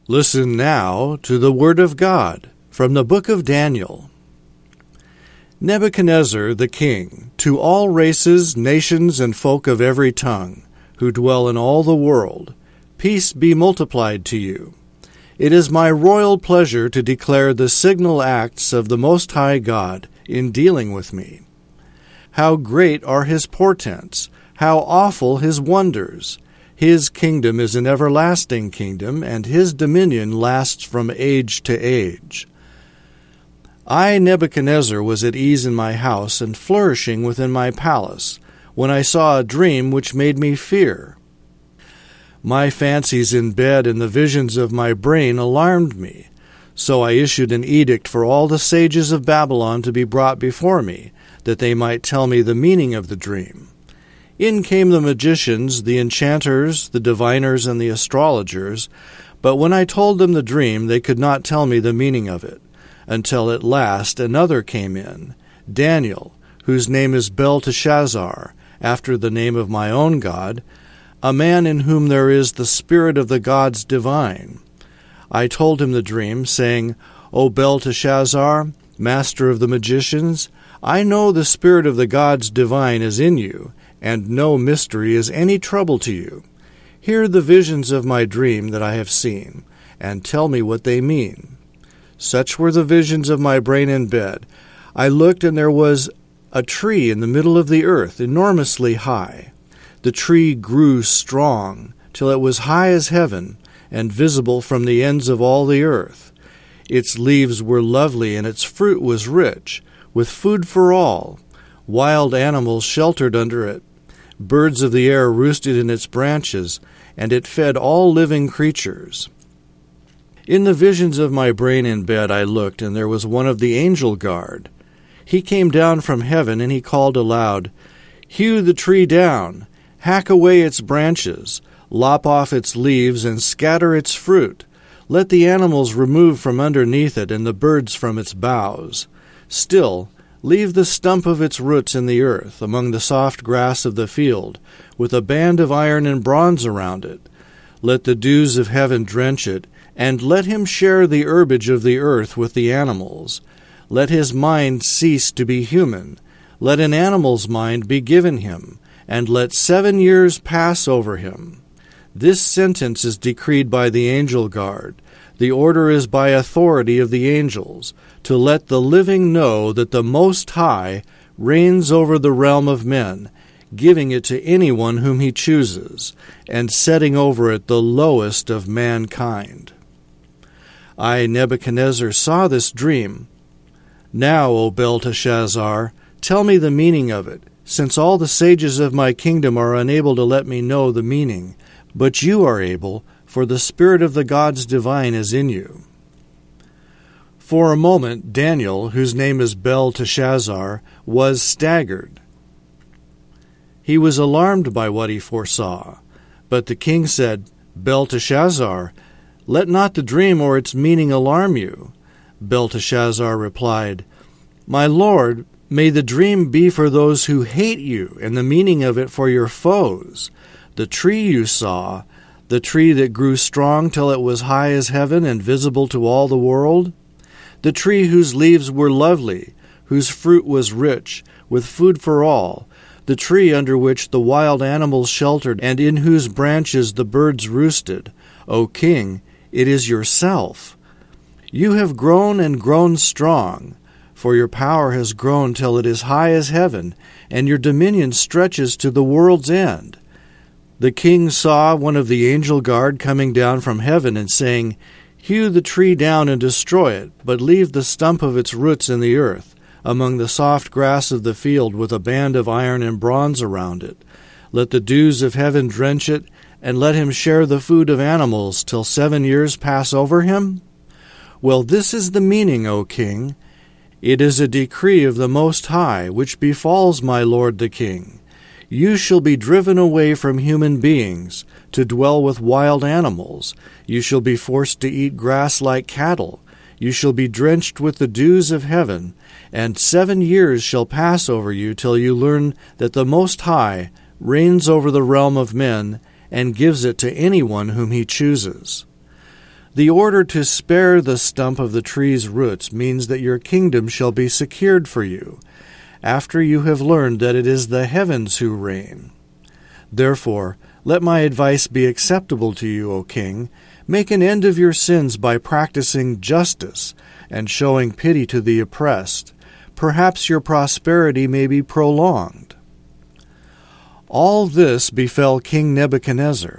Listen now to the Word of God from the book of Daniel. Nebuchadnezzar the king, to all races, nations, and folk of every tongue, who dwell in all the world, peace be multiplied to you. It is my royal pleasure to declare the signal acts of the Most High God in dealing with me. How great are his portents, how awful his wonders! His kingdom is an everlasting kingdom, and his dominion lasts from age to age. I, Nebuchadnezzar, was at ease in my house and flourishing within my palace, when I saw a dream which made me fear. My fancies in bed and the visions of my brain alarmed me. So I issued an edict for all the sages of Babylon to be brought before me, that they might tell me the meaning of the dream. In came the magicians, the enchanters, the diviners, and the astrologers, but when I told them the dream, they could not tell me the meaning of it, until at last another came in, Daniel, whose name is Belteshazzar, after the name of my own God, a man in whom there is the spirit of the gods divine. I told him the dream, saying, O Belteshazzar, master of the magicians, I know the spirit of the gods divine is in you, and no mystery is any trouble to you. Hear the visions of my dream that I have seen, and tell me what they mean. Such were the visions of my brain in bed. I looked, and there was a tree in the middle of the earth, enormously high. The tree grew strong, till it was high as heaven, and visible from the ends of all the earth. Its leaves were lovely, and its fruit was rich, with food for all. Wild animals sheltered under it. Birds of the air roosted in its branches, and it fed all living creatures. In the visions of my brain in bed I looked, and there was one of the angel guard. He came down from heaven, and he called aloud, Hew the tree down, hack away its branches, lop off its leaves, and scatter its fruit. Let the animals remove from underneath it, and the birds from its boughs. Still, leave the stump of its roots in the earth, among the soft grass of the field, with a band of iron and bronze around it. Let the dews of heaven drench it, and let him share the herbage of the earth with the animals. Let his mind cease to be human. Let an animal's mind be given him, and let 7 years pass over him. This sentence is decreed by the angel guard. The order is by authority of the angels, to let the living know that the Most High reigns over the realm of men, giving it to anyone whom he chooses, and setting over it the lowest of mankind. I, Nebuchadnezzar, saw this dream. Now, O Belteshazzar, tell me the meaning of it, since all the sages of my kingdom are unable to let me know the meaning, but you are able, for the spirit of the gods divine is in you. For a moment Daniel, whose name is Belteshazzar, was staggered. He was alarmed by what he foresaw. But the king said, Belteshazzar, let not the dream or its meaning alarm you. Belteshazzar replied, My lord, may the dream be for those who hate you, and the meaning of it for your foes. The tree you saw, the tree that grew strong till it was high as heaven and visible to all the world, the tree whose leaves were lovely, whose fruit was rich, with food for all, the tree under which the wild animals sheltered, and in whose branches the birds roosted. O king, it is yourself. You have grown and grown strong, for your power has grown till it is high as heaven, and your dominion stretches to the world's end. The king saw one of the angel guard coming down from heaven and saying, Hew the tree down and destroy it, but leave the stump of its roots in the earth, among the soft grass of the field, with a band of iron and bronze around it. Let the dews of heaven drench it, and let him share the food of animals till 7 years pass over him? Well, this is the meaning, O king. It is a decree of the Most High, which befalls my lord the king. You shall be driven away from human beings, to dwell with wild animals. You shall be forced to eat grass like cattle. You shall be drenched with the dews of heaven, and 7 years shall pass over you till you learn that the Most High reigns over the realm of men, and gives it to anyone whom he chooses. The order to spare the stump of the tree's roots means that your kingdom shall be secured for you, after you have learned that it is the heavens who reign. Therefore, let my advice be acceptable to you, O king. Make an end of your sins by practicing justice and showing pity to the oppressed. Perhaps your prosperity may be prolonged. All this befell King Nebuchadnezzar.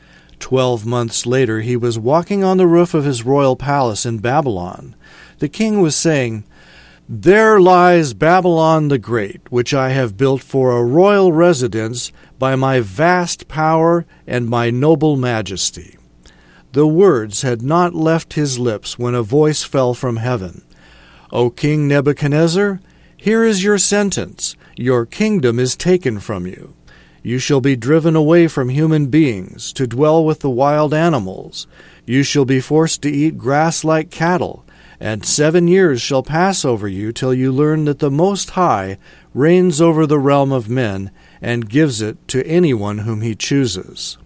12 months later he was walking on the roof of his royal palace in Babylon. The king was saying, "There lies Babylon the Great, which I have built for a royal residence by my vast power and my noble majesty." The words had not left his lips when a voice fell from heaven. "O King Nebuchadnezzar, here is your sentence. Your kingdom is taken from you. You shall be driven away from human beings, to dwell with the wild animals. You shall be forced to eat grass like cattle, and 7 years shall pass over you till you learn that the Most High reigns over the realm of men and gives it to anyone whom he chooses."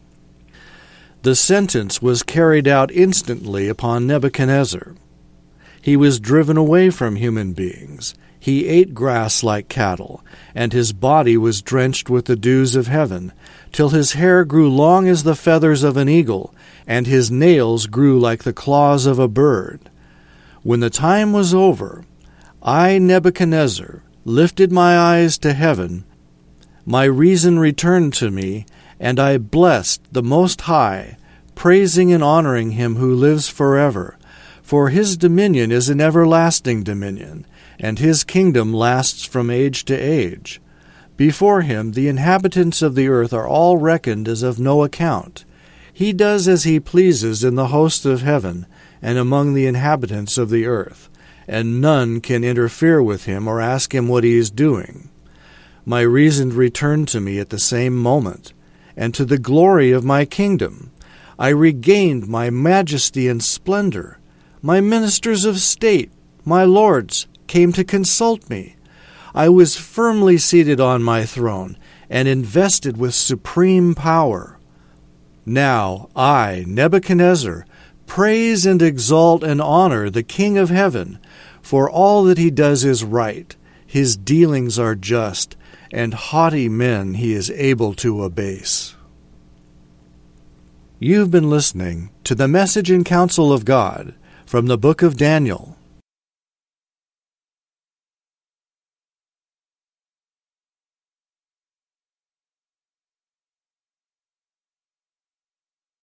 The sentence was carried out instantly upon Nebuchadnezzar. He was driven away from human beings. He ate grass like cattle, and his body was drenched with the dews of heaven, till his hair grew long as the feathers of an eagle, and his nails grew like the claws of a bird. When the time was over, I, Nebuchadnezzar, lifted my eyes to heaven. My reason returned to me, and I blessed the Most High, praising and honoring him who lives forever. For his dominion is an everlasting dominion, and his kingdom lasts from age to age. Before him the inhabitants of the earth are all reckoned as of no account. He does as he pleases in the hosts of heaven and among the inhabitants of the earth, and none can interfere with him or ask him what he is doing. My reason returned to me at the same moment, and to the glory of my kingdom. I regained my majesty and splendor. My ministers of state, my lords, came to consult me. I was firmly seated on my throne and invested with supreme power. Now I, Nebuchadnezzar, praise and exalt and honor the King of heaven, for all that he does is right. His dealings are just, and haughty men he is able to abase. You've been listening to the Message and Counsel of God from the book of Daniel.